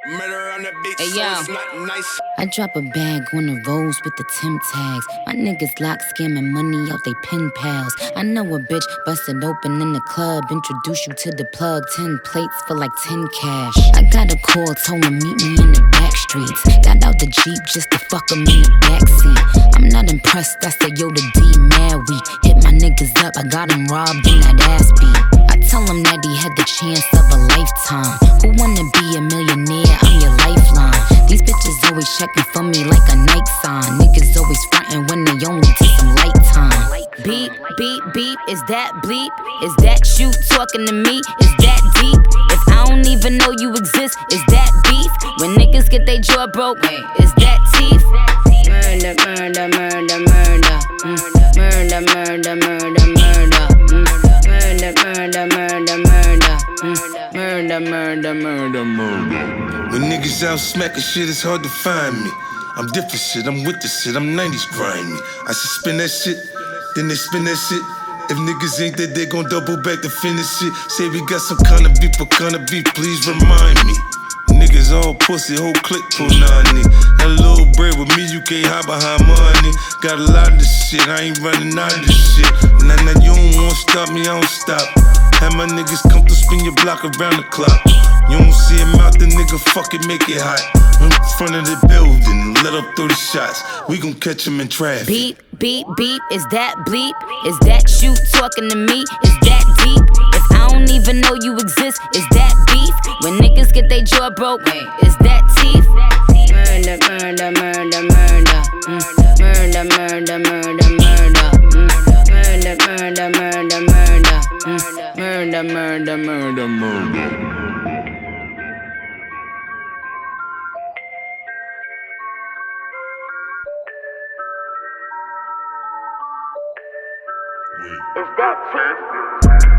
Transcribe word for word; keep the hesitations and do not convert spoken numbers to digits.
Murder on the beach, Hey, so yo. it's not nice. I drop a bag on the roads with the Tim tags. My niggas lock scamming money out they pen pals. I know a bitch busted open in the club. Introduce you to the plug. Ten plates for like ten cash. I got a call, told him meet me in the back streets. Got out the Jeep just to fuck him in the backseat. I'm not impressed, I said yo the D mad weak. Hit my niggas up, I got him robbed in that ass beat. I tell him that he had the chance of a lifetime. Who wanna be a millionaire? I'm your lifeline. These bitches always checking for me like a Nike sign. Niggas always frontin' when they only take some light time. Beep, beep, beep, is that bleep? Is that you talking to me? Is that deep? If I don't even know you exist, is that beef? When niggas get they jaw broke, is that teeth? Murder, murder, murder, murder. Mm. Murder, murder, murder, murder. Mm. Murder, murder, murder, murder. Mm. Murder, murder, murder, murder. When niggas out smacking shit, it's hard to find me. I'm different shit, I'm with the shit, I'm nineties grimy. I should spin that shit, then they spin that shit. If niggas ain't that, they gon' double back to finish shit. Say we got some kind of beef, what kind of beef, please remind me. Niggas all pussy, whole clique pull nine. Got a little bread with me, you can't hide behind money. Got a lot of this shit, I ain't running out of this shit. Nah, nah, you don't wanna stop me, I don't stop. Have my niggas come to spin your block around the clock. You don't see him out, the nigga fuck it, make it hot. In front of the building, let up thirty shots. We gon' catch him in traffic. Beep, beep, beep, is that bleep? Is that you talking to me? Is that deep? If I don't even know you exist, is that beef? When niggas get they jaw broke, is that teeth? Murder, murder, murder, murder. Mm. Murder, murder, murder, murder. Mm. Murder, murder, murder, murder. Mm. Murder, murder, murder, murder. Is that teeth?